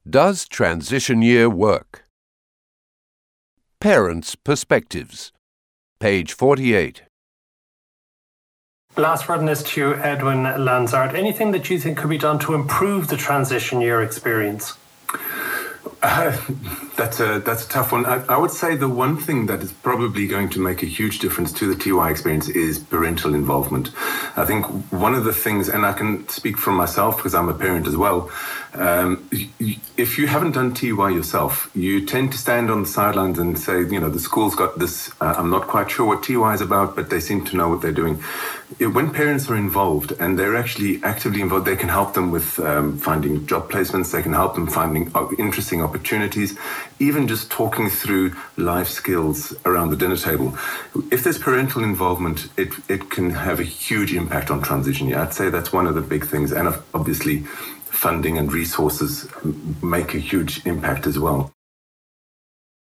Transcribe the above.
Does transition year work? Parents' perspectives. Page 48. Last word on this to you, Edwin Lanzard. Anything that you think could be done to improve the transition year experience? That's a tough one. I would say the one thing that is probably going to make a huge difference to the TY experience is parental involvement. I think one of the things, and I can speak from myself because I'm a parent as well, if you haven't done TY yourself, you tend to stand on the sidelines and say, the school's got this, I'm not quite sure what TY is about, but they seem to know what they're doing. When parents are involved and they're actually actively involved, they can help them with finding job placements, they can help them finding interesting opportunities, even just talking through life skills around the dinner table. If there's parental involvement, it can have a huge impact on transition. I'd say that's one of the big things, and obviously funding and resources make a huge impact as well.